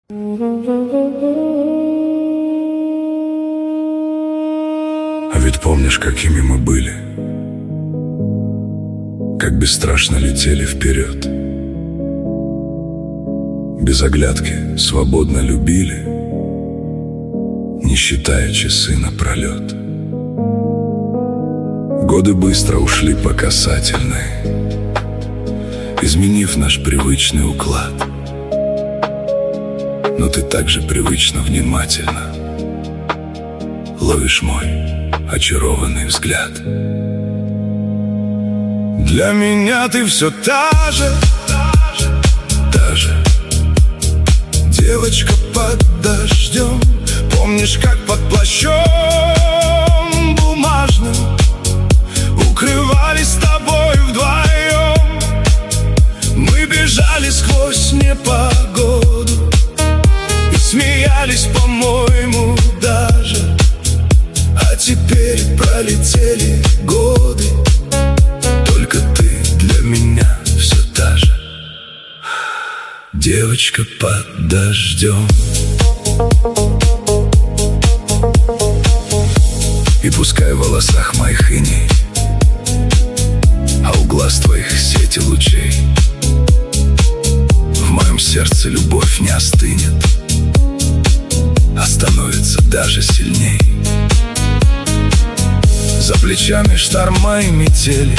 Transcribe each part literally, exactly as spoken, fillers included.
А ведь помнишь, какими мы были, как бесстрашно летели вперед, без оглядки свободно любили, не считая часы напролет. Годы быстро ушли по касательной, изменив наш привычный уклад. Но ты так же привычно внимательно ловишь мой очарованный взгляд. Для меня ты все та же, та же девочка под дождем. Помнишь, как под плащом бумажным укрывались с тобой вдвоем? Мы бежали сквозь непогоду и смеялись, по-моему, даже. А теперь пролетели годы, только ты для меня все та же девочка под дождем. И пускай в волосах моих иней, а у глаз твоих сети лучей, в моем сердце любовь не остынет, а становится даже сильней. За плечами шторма и метели,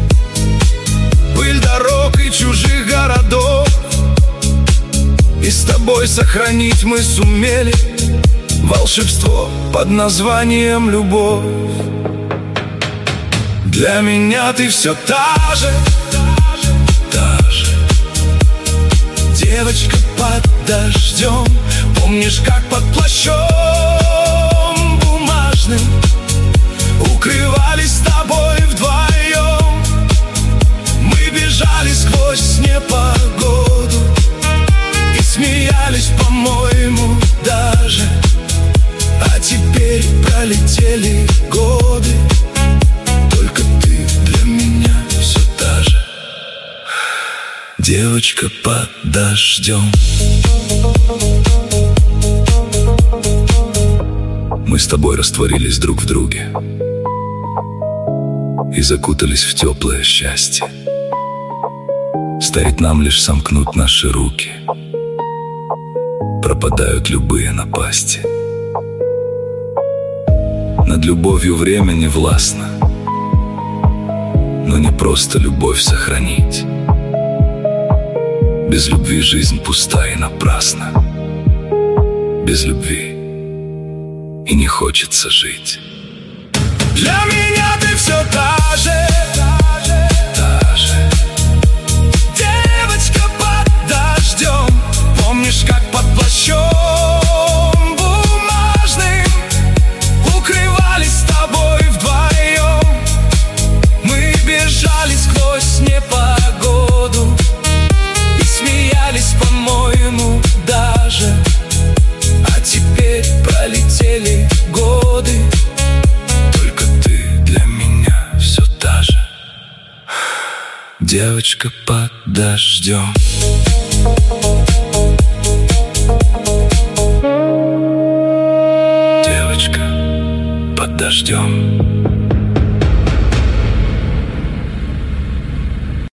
пыль дорог и чужих городов, и с тобой сохранить мы сумели волшебство под названием любовь. Для меня ты все та же, та же девочка под дождем. Помнишь, как под плащом бумажным укрывались с тобой вдвоем? Мы бежали сквозь непогоду и смеялись, по-моему, даже. А теперь пролетели годы, только ты для меня все та же девочка под дождем. Мы с тобой растворились друг в друге и закутались в теплое счастье. Стоит нам лишь сомкнуть наши руки, пропадают любые напасти. Над любовью время не властно, но не просто любовь сохранить. Без любви жизнь пуста и напрасна. Без любви и не хочется жить. Для меня ты все та же, та же девочка под дождем. Помнишь, как под плащом бумажным укрывались с тобой вдвоем? Мы бежали сквозь непогоду и смеялись, по-моему, даже. А теперь пролетели годы, только ты для меня все та же девочка под дождем. Девочка под дождем.